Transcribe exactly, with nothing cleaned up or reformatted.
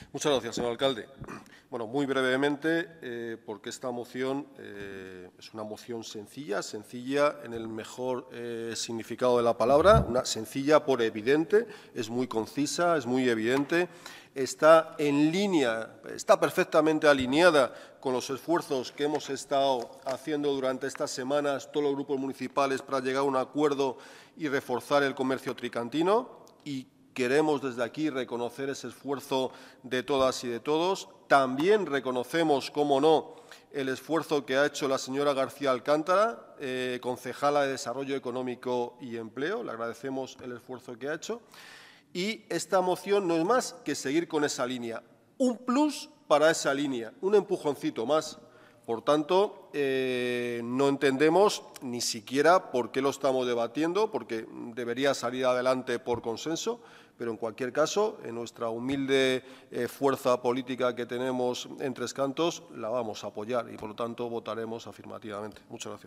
Muchas gracias, señor alcalde. Bueno, muy brevemente, eh, porque esta moción eh, es una moción sencilla, sencilla en el mejor eh, significado de la palabra, una sencilla por evidente, es muy concisa, es muy evidente, está en línea, está perfectamente alineada con los esfuerzos que hemos estado haciendo durante estas semanas todos los grupos municipales para llegar a un acuerdo y reforzar el comercio tricantino, y queremos desde aquí reconocer ese esfuerzo de todas y de todos. También reconocemos, cómo no, el esfuerzo que ha hecho la señora García Alcántara, eh, concejala de Desarrollo Económico y Empleo. Le agradecemos el esfuerzo que ha hecho. Y esta moción no es más que seguir con esa línea. Un plus para esa línea, un empujoncito más. Por tanto, eh, no entendemos ni siquiera por qué lo estamos debatiendo, porque debería salir adelante por consenso, pero en cualquier caso, en nuestra humilde eh, fuerza política que tenemos en Tres Cantos, la vamos a apoyar y, por lo tanto, votaremos afirmativamente. Muchas gracias.